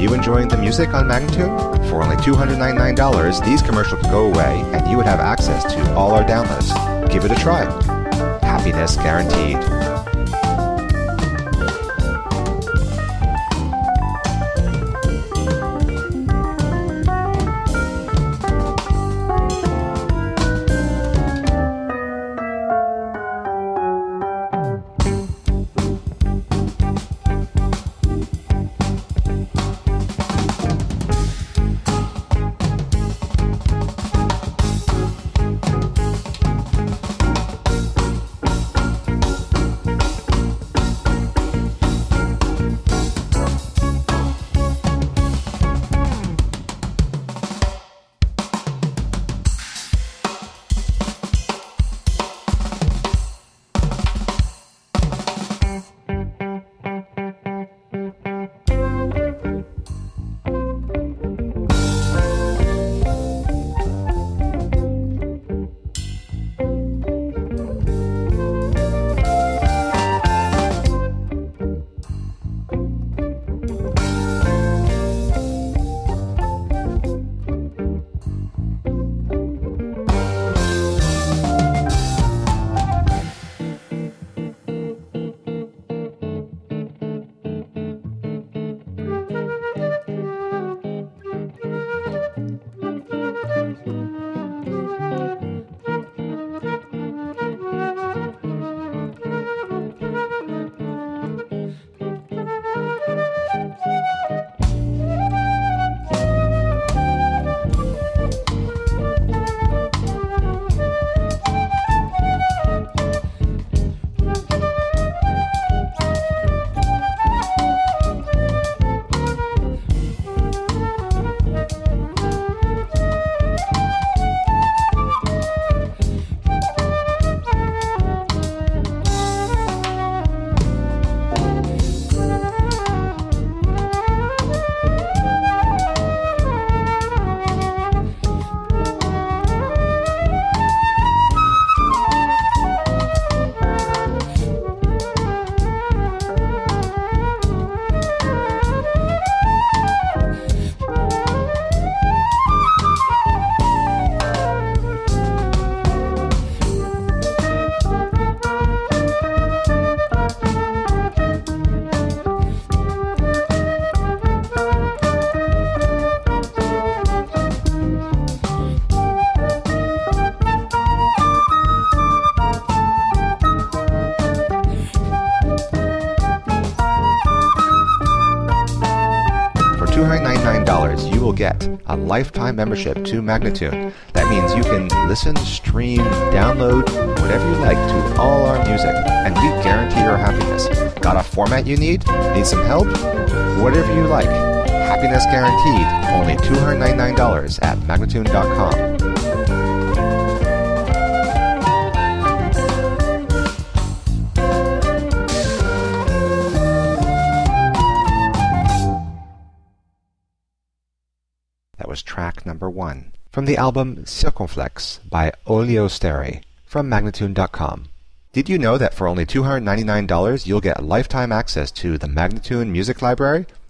you enjoying the music on Magnatune? For only $299, these commercials could go away and you would have access to all our downloads. Give it a try. Happiness guaranteed. $299, you will get a lifetime membership to Magnatune. That means you can listen, stream, download, whatever you like to all our music, and we guarantee your happiness. Got a format you need? Need some help? Whatever you like. Happiness guaranteed. Only $299 at Magnatune.com. That was track number 1 from the album Circonflex by Oleosteri from Magnatune.com. Did you know that for only $299 you'll get lifetime access to the Magnatune Music Library?